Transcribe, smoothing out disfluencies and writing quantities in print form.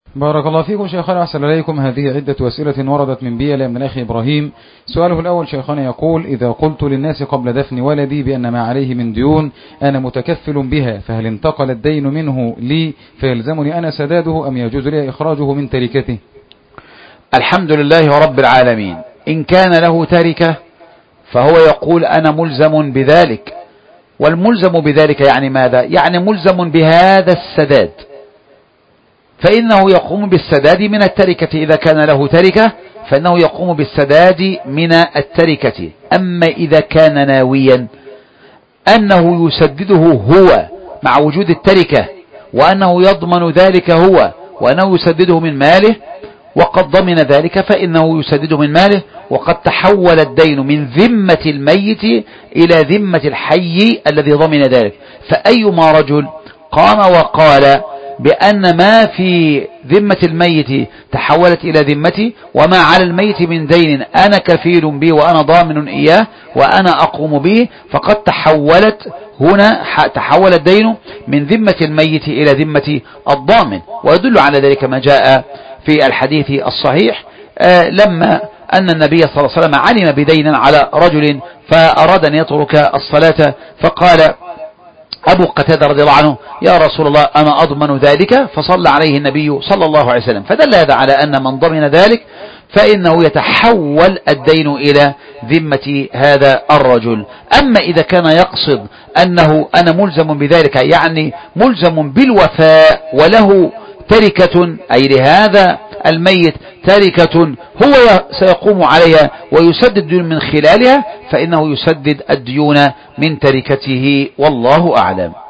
بارك الله فيكم شيخنا، أحسن إليكم. هذه عدة أسئلة وردت من بيلا من الأخ إبراهيم. سؤاله الأول شيخنا يقول: إذا قلت للناس قبل دفن ولدي بأن ما عليه من ديون أنا متكفل بها، فهل انتقل الدين منه لي فيلزمني أنا سداده أم يجوز لي إخراجه من تركته؟ الحمد لله رب العالمين. إن كان له تركة فهو يقول أنا ملزم بذلك، والملزم بذلك يعني ماذا؟ يعني ملزم بهذا السداد، فإنه يقوم بالسداد من التركة. إذا كان له تركة فإنه يقوم بالسداد من التركة. أما إذا كان ناويا أنه يسدده هو مع وجود التركة، وأنه يضمن ذلك هو، وأنه يسدده من ماله وقد ضمن ذلك، فإنه يسدده من ماله، وقد تحول الدين من ذمة الميت إلى ذمة الحي الذي ضمن ذلك. فأيما رجل قام وقال بأن ما في ذمة الميت تحولت إلى ذمتي، وما على الميت من دين أنا كفيل به وأنا ضامن إياه وأنا أقوم به، فقد تحول الدين من ذمة الميت إلى ذمة الضامن. ويدل على ذلك ما جاء في الحديث الصحيح لما أن النبي صلى الله عليه وسلم علم بدين على رجل فأراد أن يترك الصلاة، فقال أبو قتادة رضي الله عنه: يا رسول الله أنا أضمن ذلك، فصلى عليه النبي صلى الله عليه وسلم. فدل هذا على أن من ضمن ذلك فإنه يتحول الدين إلى ذمة هذا الرجل. أما إذا كان يقصد أنه أنا ملزم بذلك، يعني ملزم بالوفاء وله تركة، أي لهذا الميت تركة هو سيقوم عليها ويسدد من خلالها، فإنه يسدد الديون من تركته، والله أعلم.